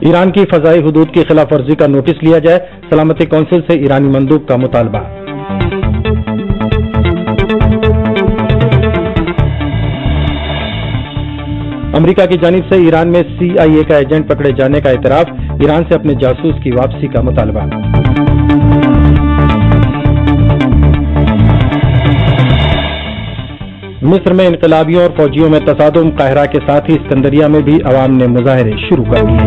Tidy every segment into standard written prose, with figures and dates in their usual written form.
ایران کی فضائی حدود کی خلاف ورزی کا نوٹس لیا جائے، سلامتی کونسل سے ایرانی مندوب کا مطالبہ۔ امریکہ کی جانب سے ایران میں CIA کا ایجنٹ پکڑے جانے کا اعتراف، ایران سے اپنے جاسوس کی واپسی کا مطالبہ۔ مصر میں انقلابیوں اور فوجیوں میں تصادم، قاہرہ کے ساتھ ہی اسکندریہ میں بھی عوام نے مظاہرے شروع کر دیے۔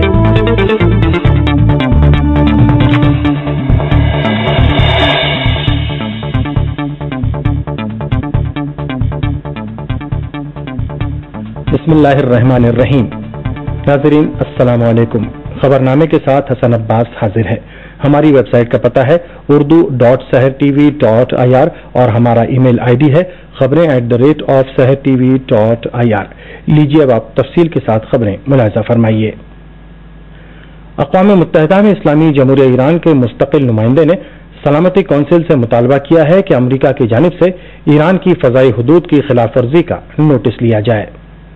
بسم اللہ الرحمن الرحیم۔ ناظرین السلام علیکم۔ خبرنامے کے ساتھ حسن عباس حاضر ہے۔ ہماری ویب سائٹ کا پتہ ہے urdu.sehrtv.ir اور ہمارا ای میل ID ہے خبریں@sehrtv.ir۔ لیجیے اب آپ تفصیل کے ساتھ خبریں ملاحظہ فرمائیے۔ اقوام متحدہ میں اسلامی جمہوریہ ایران کے مستقل نمائندے نے سلامتی کونسل سے مطالبہ کیا ہے کہ امریکہ کی جانب سے ایران کی فضائی حدود کی خلاف ورزی کا نوٹس لیا جائے۔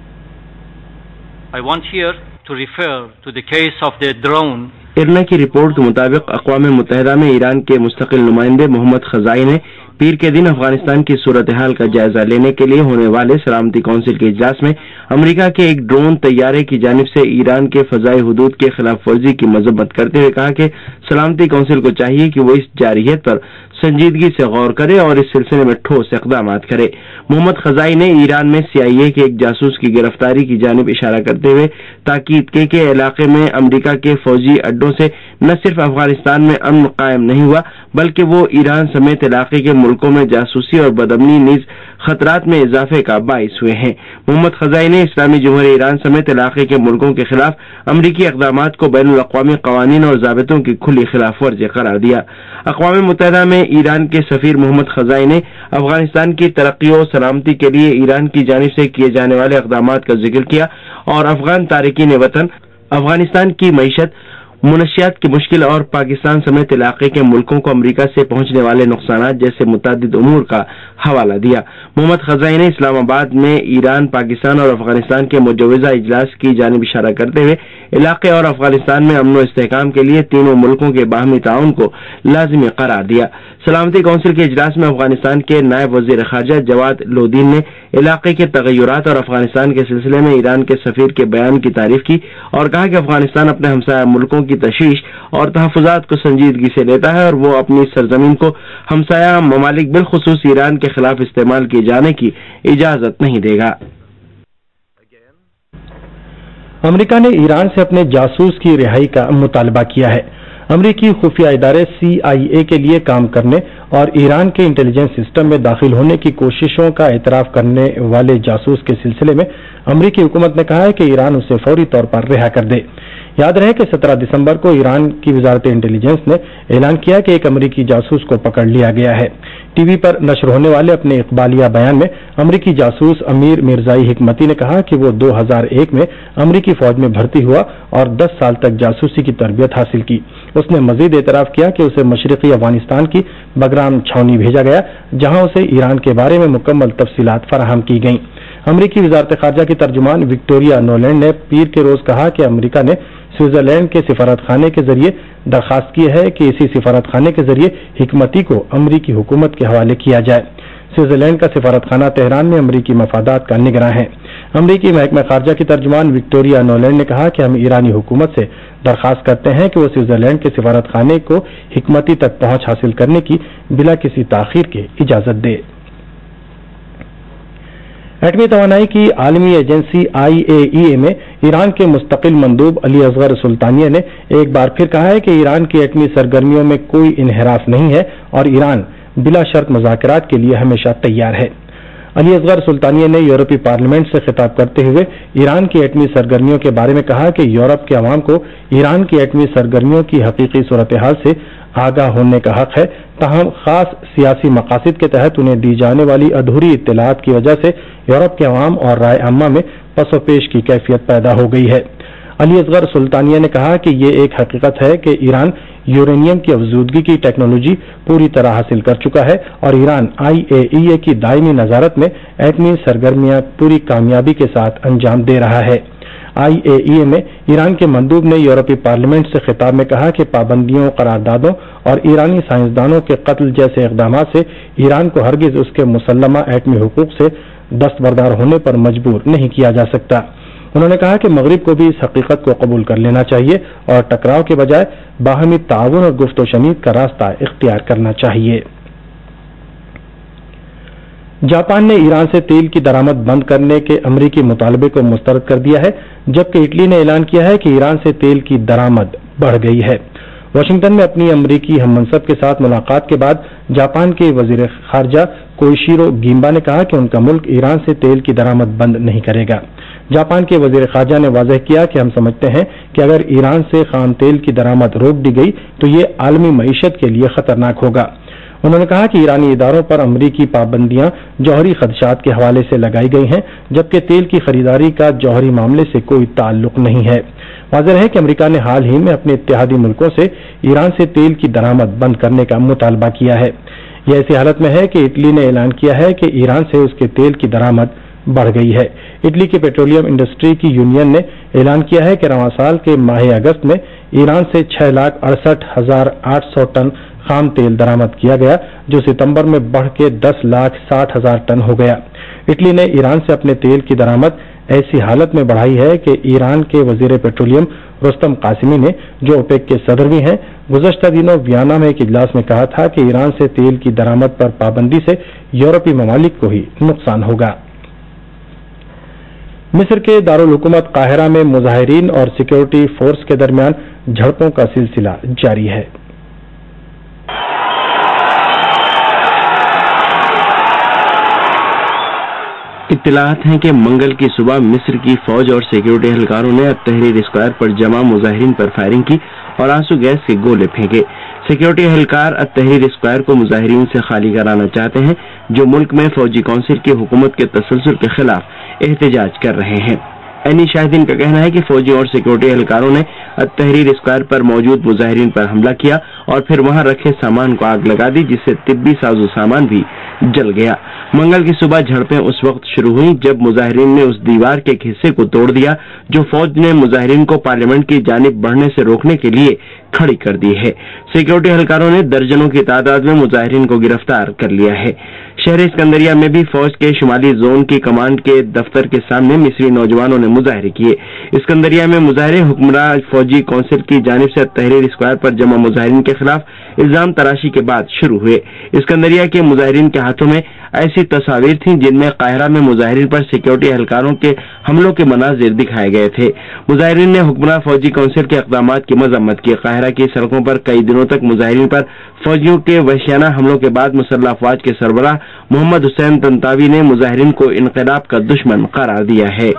I want here to refer to the case of the drone. ارنا کی رپورٹ کے مطابق اقوام متحدہ میں ایران کے مستقل نمائندے محمد خزائی نے پیر کے دن افغانستان کی صورتحال کا جائزہ لینے کے لیے ہونے والے سلامتی کونسل کے اجلاس میں امریکہ کے ایک ڈرون طیارے کی جانب سے ایران کے فضائی حدود کے خلاف ورزی کی مذمت کرتے ہوئے کہا کہ سلامتی کونسل کو چاہیے کہ وہ اس جارحیت پر سنجیدگی سے غور کرے اور اس سلسلے میں ٹھوس اقدامات کرے۔ محمد خزائی نے ایران میں CIA کے ایک جاسوس کی گرفتاری کی جانب اشارہ کرتے ہوئے تاکید کی کہ علاقے میں امریکہ کے فوجی اڈوں سے نہ صرف افغانستان میں امن قائم نہیں ہوا بلکہ وہ ایران سمیت علاقے کے ملکوں میں جاسوسی اور بدامنی نیز خطرات میں اضافے کا باعث ہوئے ہیں۔ محمد خزائی نے اسلامی جمہوریہ ایران سمیت علاقے کے ملکوں کے خلاف امریکی اقدامات کو بین الاقوامی قوانین اور ضابطوں کی کھلی خلاف ورزی قرار دیا۔ اقوام متحدہ میں ایران کے سفیر محمد خزائی نے افغانستان کی ترقی و سلامتی کے لیے ایران کی جانب سے کیے جانے والے اقدامات کا ذکر کیا اور افغان تارکین وطن، افغانستان کی معیشت، منشیات کی مشکل اور پاکستان سمیت علاقے کے ملکوں کو امریکہ سے پہنچنے والے نقصانات جیسے متعدد امور کا حوالہ دیا۔ محمد خزائی نے اسلام آباد میں ایران، پاکستان اور افغانستان کے مجوزہ اجلاس کی جانب اشارہ کرتے ہوئے علاقے اور افغانستان میں امن و استحکام کے لیے تینوں ملکوں کے باہمی تعاون کو لازمی قرار دیا۔ سلامتی کونسل کے اجلاس میں افغانستان کے نائب وزیر خارجہ جواد لودین نے علاقے کے تغیرات اور افغانستان کے سلسلے میں ایران کے سفیر کے بیان کی تعریف کی اور کہا کہ افغانستان اپنے ہمسایہ ملکوں کی تشویش اور تحفظات کو سنجیدگی سے لیتا ہے اور وہ اپنی سرزمین کو ہمسایہ ممالک بالخصوص ایران کے خلاف استعمال کیے جانے کی اجازت نہیں دے گا۔ امریکہ نے ایران سے اپنے جاسوس کی رہائی کا مطالبہ کیا ہے۔ امریکی خفیہ ادارے CIA کے لیے کام کرنے اور ایران کے انٹیلیجنس سسٹم میں داخل ہونے کی کوششوں کا اعتراف کرنے والے جاسوس کے سلسلے میں امریکی حکومت نے کہا ہے کہ ایران اسے فوری طور پر رہا کر دے۔ یاد رہے کہ 17 دسمبر کو ایران کی وزارت انٹیلیجنس نے اعلان کیا کہ ایک امریکی جاسوس کو پکڑ لیا گیا ہے۔ ٹی وی پر نشر ہونے والے اپنے اقبالیہ بیان میں امریکی جاسوس امیر مرزائی حکمتی نے کہا کہ وہ 2001 میں امریکی فوج میں بھرتی ہوا اور 10 سال تک جاسوسی کی تربیت حاصل کی۔ اس نے مزید اعتراف کیا کہ اسے مشرقی افغانستان کی بگرام چھاونی بھیجا گیا جہاں اسے ایران کے بارے میں مکمل تفصیلات فراہم کی گئیں۔ امریکی وزارت خارجہ کی ترجمان وکٹوریا نولینڈ نے پیر کے روز کہا کہ امریکہ نے سوئٹزرلینڈ کے سفارت خانے کے ذریعے درخواست کی ہے کہ اسی سفارت خانے کے ذریعے حکمتی کو امریکی حکومت کے حوالے کیا جائے۔ سوئٹزرلینڈ کا سفارت خانہ تہران میں امریکی مفادات کا نگراں ہے۔ امریکی محکمہ خارجہ کی ترجمان وکٹوریا نولینڈ نے کہا کہ ہم ایرانی حکومت سے درخواست کرتے ہیں کہ وہ سوئٹزرلینڈ کے سفارت خانے کو حکمتی تک پہنچ حاصل کرنے کی بلا کسی تاخیر کے اجازت دے۔ ایٹمی توانائی کی عالمی ایجنسی IAEA میں ایران کے مستقل مندوب علی اصغر سلطانیہ نے ایک بار پھر کہا ہے کہ ایران کی ایٹمی سرگرمیوں میں کوئی انحراف نہیں ہے اور ایران بلا شرط مذاکرات کے لیے ہمیشہ تیار ہے۔ علی اصغر سلطانیہ نے یورپی پارلیمنٹ سے خطاب کرتے ہوئے ایران کی ایٹمی سرگرمیوں کے بارے میں کہا کہ یورپ کے عوام کو ایران کی ایٹمی سرگرمیوں کی حقیقی صورتحال سے آگاہ ہونے کا حق ہے، تاہم خاص سیاسی مقاصد کے تحت انہیں دی جانے والی ادھوری اطلاعات کی وجہ سے یورپ کے عوام اور رائے عامہ میں پس و پیش کی کیفیت پیدا ہو گئی ہے۔ علی اصغر سلطانیہ نے کہا کہ یہ ایک حقیقت ہے کہ ایران یورینیم کی افزودگی کی ٹیکنالوجی پوری طرح حاصل کر چکا ہے اور ایران IAEA کی دائمی نظارت میں ایٹمی سرگرمیاں پوری کامیابی کے ساتھ انجام دے رہا ہے۔ IAEA में ईरान के मंदूब ने यूरोपीय पार्लियामेंट से खिताब में कहा कि पाबंदियों, करारदादों और ईरानी साइंसदानों के कत्ल जैसे इकदाम से ईरान को हरगिज उसके मुसल्लमा एटमी हुकूक से दस्तबरदार होने पर मजबूर नहीं किया जा सकता। उन्होंने कहा कि मगरिब को भी इस हकीकत को कबूल कर लेना चाहिए और टकराव के बजाय बाहमी ताउन और गुफ्त व शनीद का रास्ता इख्तियार करना चाहिए। जापान ने ईरान से तेल की दरामद बंद करने के अमरीकी मुतालबे को मुस्तरद कर दिया है, जबकि इटली ने ऐलान किया है कि ईरान से तेल की दरामद बढ़ गई है। वाशिंगटन में अपनी अमरीकी हममनसब के साथ मुलाकात के बाद जापान के वजीर खारजा कोइशिरो गिम्बा ने कहा कि उनका मुल्क ईरान से तेल की दरामद बंद नहीं करेगा। जापान के वजीर खारजा ने वाज़ेह किया कि हम समझते हैं कि अगर ईरान से खाम तेल की दरामद रोक दी गई तो ये आलमी मईशत के लिए खतरनाक होगा। उन्होंने कहा कि ईरानी इदारों पर अमरीकी पाबंदियां जौहरी खदशात के हवाले से लगाई गई हैं, जबकि तेल की खरीदारी का जौहरी मामले से कोई ताल्लुक नहीं है। वाज़ेह है कि अमरीका ने हाल ही में अपने इत्तेहादी मुल्कों से ईरान से तेल की दरामद बंद करने का मुतालबा किया है। यह ऐसी हालत में है कि इटली ने ऐलान किया है कि ईरान से उसके तेल की दरामद बढ़ गई है। इटली के पेट्रोलियम इंडस्ट्री की यूनियन ने ऐलान किया है कि रवां साल के माह अगस्त में ईरान से 6,68,800 टन खाम तेल दरामद किया गया, जो सितंबर में बढ़ के 10,60,000 टन हो गया। इटली ने ईरान से अपने तेल की दरामद ऐसी हालत में बढ़ाई है कि ईरान के वजीर पेट्रोलियम रुस्तम कासिमी ने, जो ओपेक के सदर भी हैं, गुज़श्ता दिनों वियना में एक इजलास में कहा था कि ईरान से तेल की दरामद पर पाबंदी से यूरोपीय ममालिक को ही नुकसान होगा। मिस्र के दारुल हुकूमत काहिरा में मुजाहिरीन और सिक्योरिटी फोर्स के दरमियान झड़पों का सिलसिला जारी है। इत्तलात हैं कि मंगल की सुबह मिस्र की फौज और सिक्योरिटी एहलकारों ने तहरीर स्क्वायर पर जमा मुजाहिरीन पर फायरिंग की और आंसू गैस के गोले फेंके। सिक्योरिटी एहलकार तहरीर स्क्वायर को मुजाहिरीन से खाली कराना चाहते हैं, जो मुल्क में फौजी काउंसिल की हुकूमत के तसलसल के खिलाफ एहतजाज कर रहे हैं। ऐनी शाहिदीन का कहना है कि फौजियों और सिक्योरिटी एहलकारों ने तहरीर स्क्वायर पर मौजूद मुजाहिरीन पर हमला किया और फिर वहां रखे सामान को आग लगा दी, जिससे तिब्बी साजो सामान भी जल गया। मंगल की सुबह झड़पें उस वक्त शुरू हुई जब मुजाहिरीन ने उस दीवार के एक हिस्से को तोड़ दिया जो फौज ने मुजाहिरीन को पार्लियामेंट की जानिब बढ़ने से रोकने के लिए खड़ी कर दी है। सिक्योरिटी एहलकारों ने दर्जनों की तादाद में मुजाहिरीन को गिरफ्तार कर लिया है। शहर सिकंदरिया में भी फौज के शुमाली जोन की कमांड के दफ्तर के सामने मिस्री नौजवानों ने मुजाहरे किए। सिकंदरिया में मुजाहरे हुक्मरान फौजी काउंसिल की जानिब से तहरीर स्क्वायर पर जमा मुजाहिरीन के खिलाफ इल्जाम तराशी के बाद शुरू हुए। सिकंदरिया के मुजाहिरीन के हाथों में ऐसी तस्वीरें थीं जिनमें काहिरा में मुजाहिरीन पर सिक्योरिटी एहलकारों के हमलों के मनाजिर दिखाए गए थे। मुजाहिरीन ने हुक्मरान फौजी काउंसिल के इक़दाम की मजम्मत की। काहिरा की सड़कों पर कई दिनों तक मुजाहिरीन पर फौजियों के वहशियाना हमलों के बाद मुसल्लह अफवाज के सरबराह मोहम्मद हुसैन तंतावी ने मुजाहिरीन को इनक़िलाब का दुश्मन करार दिया है।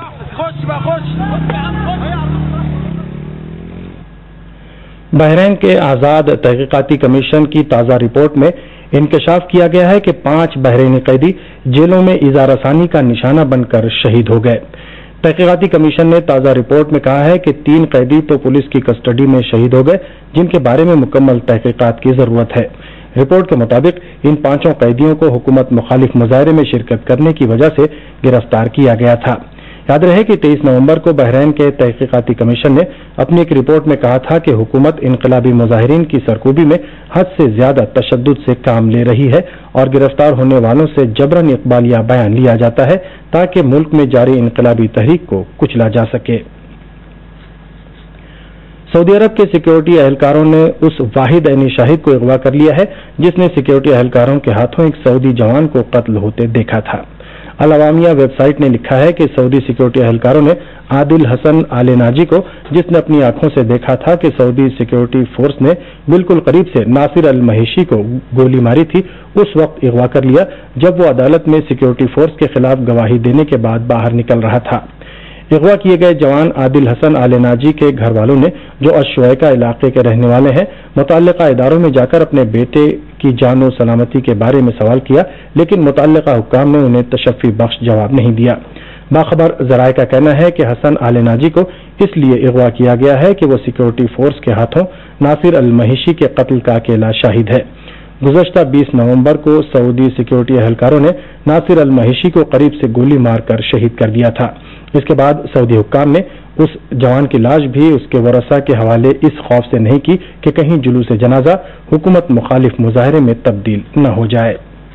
बहरीन के आज़ाद तहकीकाती कमीशन की ताज़ा रिपोर्ट में इंकशाफ किया गया है कि 5 बहरीनी कैदी जेलों में इज़ा रसानी का निशाना बनकर शहीद हो गए। तहकीकाती कमीशन ने ताज़ा रिपोर्ट में कहा है कि 3 कैदी तो पुलिस की कस्टडी में शहीद हो गए, जिनके बारे में मुकम्मल तहकीकात की जरूरत है। रिपोर्ट के मुताबिक इन 5 कैदियों को हुकूमत मुखालिफ मुजाहरे में शिरकत करने की वजह से गिरफ्तार किया गया था। याद रहे कि 23 नवंबर को बहरीन के तहकीकाती कमीशन ने अपनी एक रिपोर्ट में कहा था कि हुकूमत इनकलाबी मुजाहिरीन की सरकूबी में हद से ज्यादा तशद्दुद से काम ले रही है और गिरफ्तार होने वालों से जबरन इकबाल या बयान लिया जाता है ताकि मुल्क में जारी इनकलाबी तहरीक को कुचला जा सके। सऊदी अरब के सिक्योरिटी एहलकारों ने उस वाहिद ऐनी शाहिद को अगवा कर लिया है जिसने सिक्योरिटी एहलकारों के हाथों एक सऊदी जवान को कत्ल होते देखा था। अल अवामिया वेबसाइट ने लिखा है कि सऊदी सिक्योरिटी एहलकारों ने आदिल हसन आले नाजी को, जिसने अपनी आंखों से देखा था कि सऊदी सिक्योरिटी फोर्स ने बिल्कुल करीब से नासिर अल महिशी को गोली मारी थी, उस वक्त अगवा कर लिया जब वो अदालत में सिक्योरिटी फोर्स के खिलाफ गवाही देने के बाद बाहर निकल रहा था। अगवा किए गए जवान आदिल हसन आले नाजी के घर वालों ने, जो अशुएका इलाके के रहने वाले हैं, मुतल्लिका इदारों में जाकर अपने बेटे की जान और सलामती के बारे में सवाल किया, लेकिन मुतल्लिका हुक्काम ने उन्हें तशफ़ी बख्श जवाब नहीं दिया। बाखबर ज़राए का कहना है कि हसन आले नाजी को इसलिए अगवा किया गया है कि वो सिक्योरिटी फोर्स के हाथों नासिर अल महिशी के कत्ल का अकेला शाहिद है। गुज़श्ता 20 नवंबर को सऊदी सिक्योरिटी एहलकारों ने नासिर अल महिशी को करीब से गोली मारकर शहीद कर दिया था। इसके बाद सऊदी हुक्काम ने اس جوان کی لاش بھی اس کے ورثاء کے حوالے اس خوف سے نہیں کی کہ کہیں جلوس جنازہ حکومت مخالف مظاہرے میں تبدیل نہ ہو جائے۔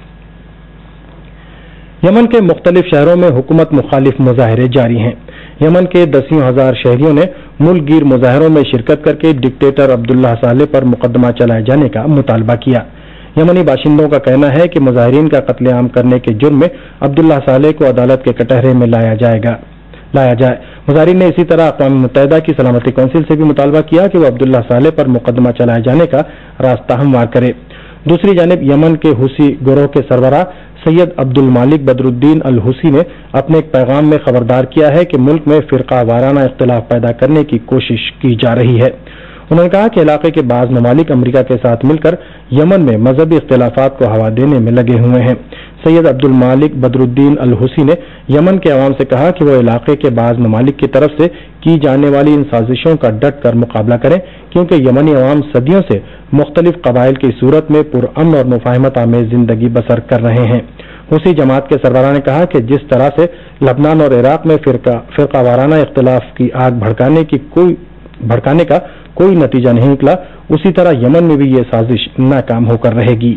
یمن کے مختلف شہروں میں حکومت مخالف مظاہرے جاری ہیں۔ یمن کے دسیوں ہزار شہریوں نے ملک گیر مظاہروں میں شرکت کر کے ڈکٹیٹر عبداللہ صالح پر مقدمہ چلائے جانے کا مطالبہ کیا۔ یمنی باشندوں کا کہنا ہے کہ مظاہرین کا قتل عام کرنے کے جرم میں عبداللہ صالح کو عدالت کے کٹہرے میں لایا جائے۔ مظاہرین نے اسی طرح اقوام متحدہ کی سلامتی کونسل سے بھی مطالبہ کیا کہ وہ عبداللہ صالح پر مقدمہ چلائے جانے کا راستہ ہموار کرے۔ دوسری جانب یمن کے حوثی گروہ کے سربراہ سید عبد المالک بدر الدین الحوثی نے اپنے ایک پیغام میں خبردار کیا ہے کہ ملک میں فرقہ وارانہ اختلاف پیدا کرنے کی کوشش کی جا رہی ہے۔ انہوں نے کہا کہ علاقے کے بعض ممالک امریکہ کے ساتھ مل کر یمن میں مذہبی اختلافات کو ہوا دینے میں لگے ہوئے ہیں۔ سید عبد المالک بدر الدین الحوثی نے یمن کے عوام سے کہا کہ وہ علاقے کے بعض ممالک کی طرف سے کی جانے والی ان سازشوں کا ڈٹ کر مقابلہ کریں، کیونکہ یمنی عوام صدیوں سے مختلف قبائل کی صورت میں پرامن اور مفاہمت آمیز زندگی بسر کر رہے ہیں۔ حوثی جماعت کے سربراہ نے کہا کہ جس طرح سے لبنان اور عراق میں فرقہ وارانہ اختلاف کی آگ بھڑکانے کا کوئی نتیجہ نہیں نکلا، اسی طرح یمن میں بھی یہ سازش ناکام ہو کر رہے گی۔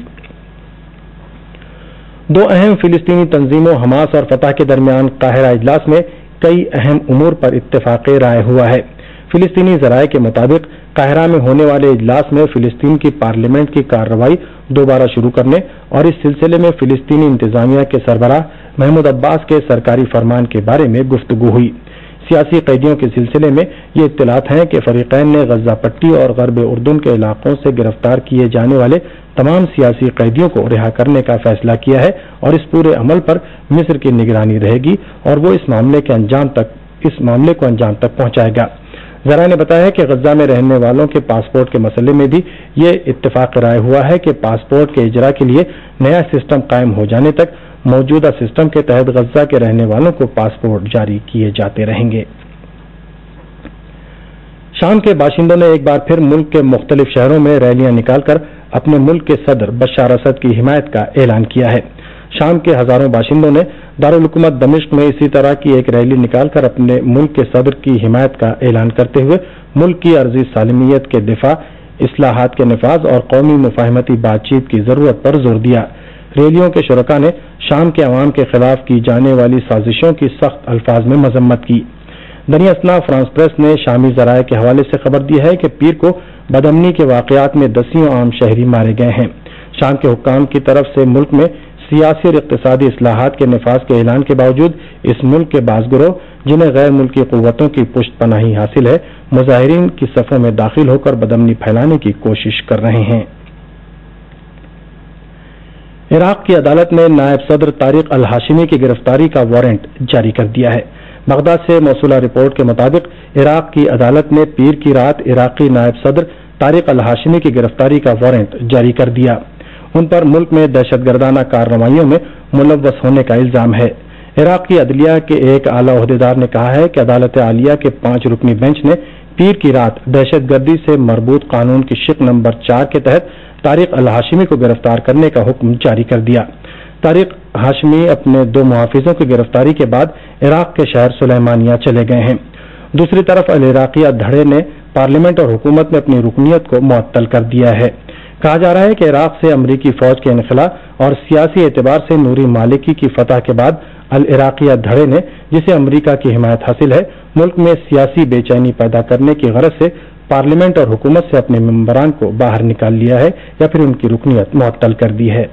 دو اہم فلسطینی تنظیموں حماس اور فتح کے درمیان قاہرہ اجلاس میں کئی اہم امور پر اتفاق رائے ہوا ہے۔ فلسطینی ذرائع کے مطابق قاہرہ میں ہونے والے اجلاس میں فلسطین کی پارلیمنٹ کی کارروائی دوبارہ شروع کرنے اور اس سلسلے میں فلسطینی انتظامیہ کے سربراہ محمود عباس کے سرکاری فرمان کے بارے میں گفتگو ہوئی۔ سیاسی قیدیوں کے سلسلے میں یہ اطلاعات ہیں کہ فریقین نے غزہ پٹی اور غرب اردن کے علاقوں سے گرفتار کیے جانے والے تمام سیاسی قیدیوں کو رہا کرنے کا فیصلہ کیا ہے اور اس پورے عمل پر مصر کی نگرانی رہے گی اور وہ اس معاملے کو انجام تک پہنچائے گا۔ ذرائع نے بتایا کہ غزہ میں رہنے والوں کے پاسپورٹ کے مسئلے میں بھی یہ اتفاق رائے ہوا ہے کہ پاسپورٹ کے اجرا کے لیے نیا سسٹم قائم ہو جانے تک موجودہ سسٹم کے تحت غزہ کے رہنے والوں کو پاسپورٹ جاری کیے جاتے رہیں گے۔ شام کے باشندوں نے ایک بار پھر ملک کے مختلف شہروں میں ریلیاں نکال کر اپنے ملک کے صدر بشار اسد کی حمایت کا اعلان کیا ہے۔ شام کے ہزاروں باشندوں نے دارالحکومت دمشق میں اسی طرح کی ایک ریلی نکال کر اپنے ملک کے صدر کی حمایت کا اعلان کرتے ہوئے ملک کی عرضی سالمیت کے دفاع، اصلاحات کے نفاذ اور قومی مفاہمتی بات چیت کی ضرورت پر زور دیا۔ ریلیوں کے شرکاء نے شام کے عوام کے خلاف کی جانے والی سازشوں کی سخت الفاظ میں مذمت کی۔ دنیا اسنا فرانس پریس نے شامی ذرائع کے حوالے سے خبر دی ہے کہ پیر کو بدامنی کے واقعات میں دسیوں عام شہری مارے گئے ہیں۔ شام کے حکام کی طرف سے ملک میں سیاسی اور اقتصادی اصلاحات کے نفاذ کے اعلان کے باوجود اس ملک کے بعض گروہ جنہیں غیر ملکی قوتوں کی پشت پناہی حاصل ہے، مظاہرین کی صفوں میں داخل ہو کر بدامنی پھیلانے کی کوشش کر رہے ہیں۔ عراق کی عدالت نے نائب صدر طارق الہاشمی کی گرفتاری کا وارنٹ جاری کر دیا ہے۔ بغداد سے موصولہ رپورٹ کے مطابق عراق کی عدالت نے پیر کی رات عراقی نائب صدر طارق الہاشمی کی گرفتاری کا وارنٹ جاری کر دیا۔ ان پر ملک میں دہشت گردانہ کارروائیوں میں ملوث ہونے کا الزام ہے۔ عراق کی عدلیہ کے ایک اعلیٰ عہدیدار نے کہا ہے کہ عدالت عالیہ کے 5 رکنی بینچ نے پیر کی رات دہشت گردی سے مربوط قانون کی شق نمبر 4 کے تحت طارق الہاشمی کو گرفتار کرنے کا حکم جاری کر دیا۔ طارق ہاشمی اپنے 2 محافظوں کی گرفتاری کے بعد عراق کے شہر سلیمانیہ چلے گئے ہیں۔ دوسری طرف العراقیہ دھڑے نے پارلیمنٹ اور حکومت میں اپنی رکنیت کو معطل کر دیا ہے۔ کہا جا رہا ہے کہ عراق سے امریکی فوج کے انخلا اور سیاسی اعتبار سے نوری مالکی کی فتح کے بعد العراقیہ دھڑے نے، جسے امریکہ کی حمایت حاصل ہے، ملک میں سیاسی بے چینی پیدا کرنے کی غرض سے پارلیمنٹ اور حکومت سے اپنے ممبران کو باہر نکال لیا ہے یا پھر ان کی رکنیت معطل کر دی ہے۔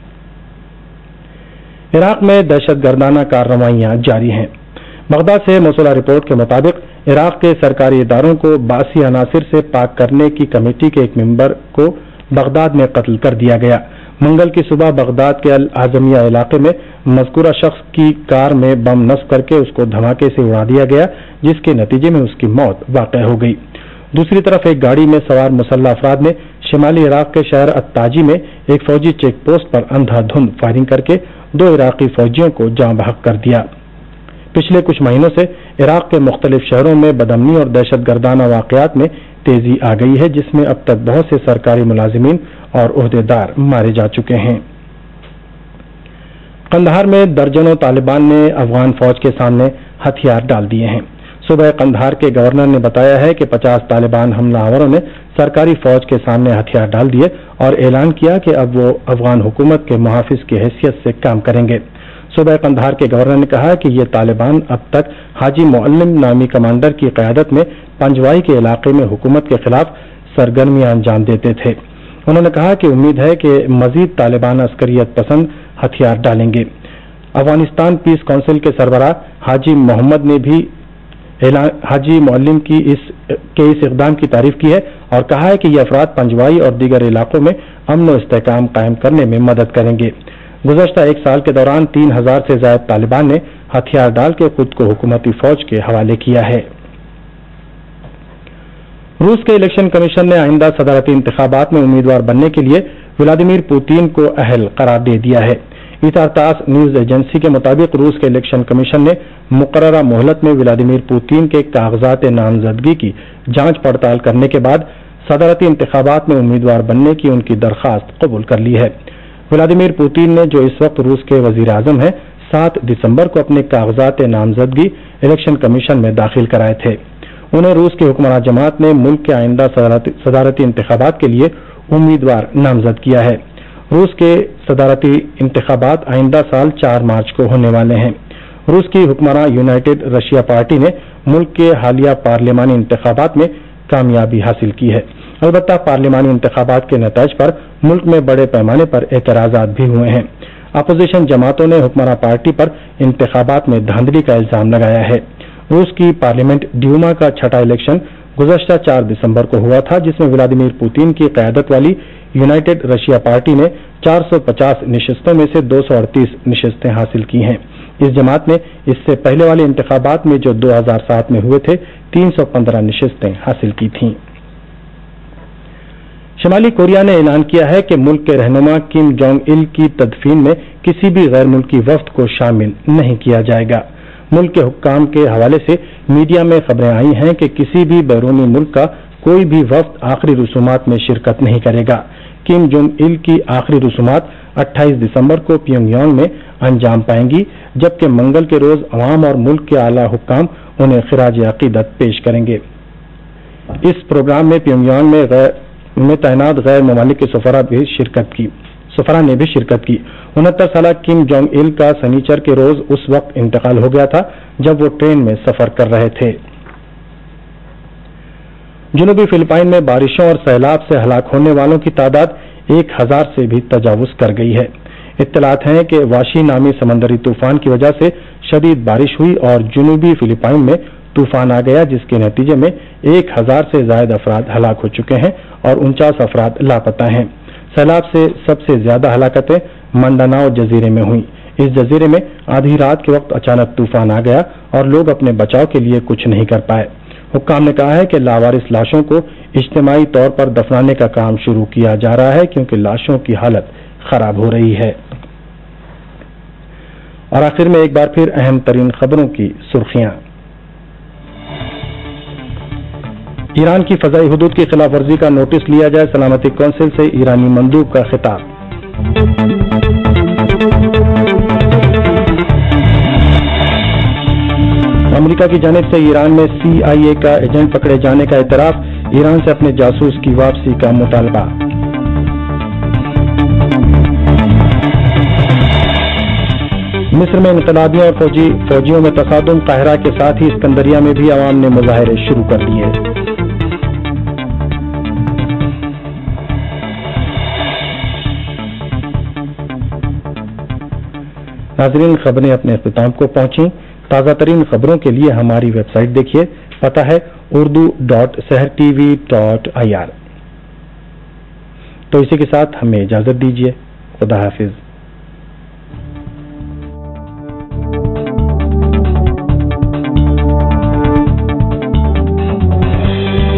عراق میں دہشت گردانہ کارروائیاں جاری ہیں۔ بغداد سے موصولہ رپورٹ کے مطابق عراق کے سرکاری اداروں کو باسی عناصر سے پاک کرنے کی کمیٹی کے ایک ممبر کو بغداد میں قتل کر دیا گیا۔ منگل کی صبح بغداد کے الاعظمیہ علاقے میں مذکورہ شخص کی کار میں بم نصب کر کے اس کو دھماکے سے اڑا دیا گیا، جس کے نتیجے میں اس کی موت واقع ہو گئی۔ دوسری طرف ایک گاڑی میں سوار مسلح افراد نے شمالی عراق کے شہر التاجی میں ایک فوجی چیک پوسٹ پر اندھا دھند فائرنگ کر کے 2 عراقی فوجیوں کو جاں بحق کر دیا۔ پچھلے کچھ مہینوں سے عراق کے مختلف شہروں میں بدامنی اور دہشت گردانہ واقعات میں تیزی آ گئی ہے، جس میں اب تک بہت سے سرکاری ملازمین اور عہدیدار مارے جا چکے ہیں۔ قندھار میں درجنوں طالبان نے افغان فوج کے سامنے ہتھیار ڈال دیے ہیں۔ صوبہ قندھار کے گورنر نے بتایا ہے کہ 50 طالبان حملہ آوروں نے سرکاری فوج کے سامنے ہتھیار ڈال دیے اور اعلان کیا کہ اب وہ افغان حکومت کے محافظ کی حیثیت سے کام کریں گے۔ صوبہ قندھار کے گورنر نے کہا کہ یہ طالبان اب تک حاجی معلم نامی کمانڈر کی قیادت میں پنجوائی کے علاقے میں حکومت کے خلاف سرگرمیاں انجام دیتے تھے۔ انہوں نے کہا کہ امید ہے کہ مزید طالبان عسکریت پسند ہتھیار ڈالیں گے۔ افغانستان پیس کونسل کے سربراہ حاجی محمد نے بھی حاجی معلم کی اس اقدام کی تعریف کی ہے اور کہا ہے کہ یہ افراد پنجوائی اور دیگر علاقوں میں امن و استحکام قائم کرنے میں مدد کریں گے۔ گزشتہ ایک سال کے دوران 3000 سے زائد طالبان نے ہتھیار ڈال کے خود کو حکومتی فوج کے حوالے کیا ہے۔ روس کے الیکشن کمیشن نے آئندہ صدارتی انتخابات میں امیدوار بننے کے لیے ولادیمیر پوتین کو اہل قرار دے دیا ہے۔ ایتارتاس نیوز ایجنسی کے مطابق روس کے الیکشن کمیشن نے مقررہ مہلت میں ولادیمیر پوتین کے کاغذات نامزدگی کی جانچ پڑتال کرنے کے بعد صدارتی انتخابات میں امیدوار بننے کی ان کی درخواست قبول کر لی ہے۔ ولادیمیر پوتین نے جو اس وقت روس کے وزیر اعظم ہیں 7 دسمبر کو اپنے کاغذات نامزدگی الیکشن کمیشن میں داخل کرائے تھے۔ انہیں روس کی حکمراں جماعت نے ملک کے آئندہ صدارتی انتخابات کے لیے امیدوار نامزد کیا ہے۔ روس کے صدارتی انتخابات آئندہ سال 4 مارچ کو ہونے والے ہیں۔ روس کی حکمراں یونائٹڈ رشیا پارٹی نے ملک کے حالیہ پارلیمانی انتخابات میں کامیابی حاصل کی ہے۔ البتہ پارلیمانی انتخابات کے نتائج پر ملک میں بڑے پیمانے پر اعتراضات بھی ہوئے ہیں۔ اپوزیشن جماعتوں نے حکمراں پارٹی پر انتخابات میں دھاندلی کا الزام لگایا ہے۔ روس کی پارلیمنٹ ڈیوما کا چھٹا الیکشن گزشتہ 4 دسمبر کو ہوا تھا، جس میں ولادیمیر پوتین کی قیادت والی یونائٹڈ رشیا پارٹی نے 450 نشستوں میں سے 238 نشستیں حاصل کی ہیں۔ اس جماعت نے اس سے پہلے والے انتخابات میں جو 2007 میں ہوئے تھے 315 نشستیں حاصل کی تھیں۔ شمالی کوریا نے اعلان کیا ہے کہ ملک کے رہنما کم جونگ ایل کی تدفین میں کسی بھی غیر ملکی وفد کو شامل نہیں کیا جائے گا۔ ملک کے حکام کے حوالے سے میڈیا میں خبریں آئی ہیں کہ کسی بھی بیرونی ملک کا کوئی بھی وفد آخری رسومات میں شرکت نہیں کرے گا۔ کم جونگ ایل کی آخری رسومات 28 دسمبر کو پیونگ یانگ میں انجام پائیں گی، جبکہ منگل کے روز عوام اور ملک کے اعلیٰ حکام انہیں خراج عقیدت پیش کریں گے۔ اس پروگرام میں پیونگ یانگ میں تعینات غیر ممالک کے سفراء نے بھی شرکت کی۔ 69 سالہ کم جونگ ایل کا سنیچر کے روز اس وقت انتقال ہو گیا تھا جب وہ ٹرین میں سفر کر رہے تھے۔ جنوبی فلپائن میں بارشوں اور سیلاب سے ہلاک ہونے والوں کی تعداد 1000 سے بھی تجاوز کر گئی ہے۔ اطلاعات ہیں کہ واشی نامی سمندری طوفان کی وجہ سے شدید بارش ہوئی اور جنوبی فلپائن میں طوفان آ گیا، جس کے نتیجے میں 1000 سے زائد افراد ہلاک ہو چکے ہیں اور 49 افراد لاپتہ ہیں۔ سیلاب سے سب سے زیادہ ہلاکتیں منڈاناؤ جزیرے میں ہوئیں۔ اس جزیرے میں آدھی رات کے وقت اچانک طوفان آ گیا اور لوگ اپنے بچاؤ کے لیے کچھ نہیں کر پائے۔ حکام نے کہا ہے کہ لاوارث لاشوں کو اجتماعی طور پر دفنانے کا کام شروع کیا جا رہا ہے کیونکہ لاشوں کی حالت خراب ہو رہی ہے۔ اور آخر میں ایک بار پھر اہم ترین خبروں کی سرخیاں۔ ایران کی فضائی حدود کی خلاف ورزی کا نوٹس لیا جائے، سلامتی کونسل سے ایرانی مندوب کا خطاب۔ امریکہ کی جانب سے ایران میں CIA کا ایجنٹ پکڑے جانے کا اعتراف، ایران سے اپنے جاسوس کی واپسی کا مطالبہ۔ مصر میں انقلابیوں اور فوجیوں میں تصادم، قاہرہ کے ساتھ ہی اسکندریہ میں بھی عوام نے مظاہرے شروع کر دیے۔ ناظرین، خبریں اپنے اختتام کو پہنچیں۔ تازہ ترین خبروں کے لیے ہماری ویب سائٹ دیکھیے، پتہ ہے urdu.sehrtv.ir۔ تو اسی کے ساتھ ہمیں اجازت دیجیے، خدا حافظ۔